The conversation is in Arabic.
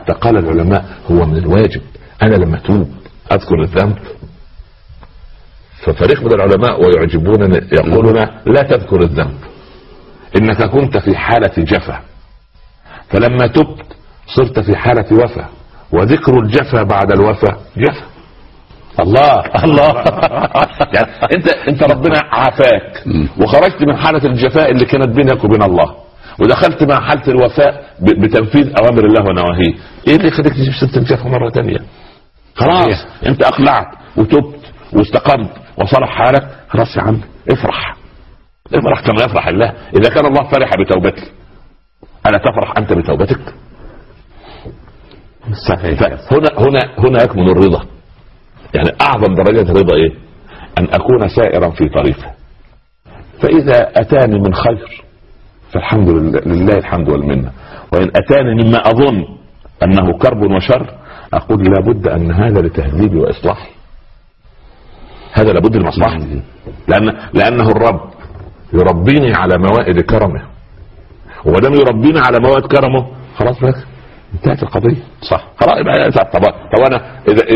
حتى قال العلماء هو من الواجب انا لما اتوب اذكر الذنب. ففريق من العلماء ويعجبوننا يقولون لا تذكر الذنب، انك كنت في حالة جفا فلما تبت صرت في حالة وفا، وذكر الجفا بعد الوفا جفا. الله الله يعني انت ربنا عافاك وخرجت من حالة الجفاء اللي كانت بينك وبين الله ودخلت مع حالة الوفاء بتنفيذ اوامر الله ونواهيه. ايه اللي يخليك تجيب سيرة الجفا مرة تانية؟ خلاص انت اقلعت وتبت واستقمت وصلح حالك، خلاص يا عم افرح كما يفرح الله. اذا كان الله فرح بتوبتك الا تفرح انت بتوبتك؟ صحيح. هنا يكمن الرضا. يعني اعظم درجة الرضا ايه؟ ان اكون سائرا في طريقه، فاذا اتاني من خير فالحمد لله الحمد والمنه، وان اتاني مما اظن انه كرب وشر اقول لابد ان هذا لتهذيبي واصلاحي، هذا لابد لمصلحتي، لانه الرب يربيني على موائد كرمه، ودام يربيني على موائد كرمه خلاص بقى انتهت القضيه. صح. خلاص. طب انا اذا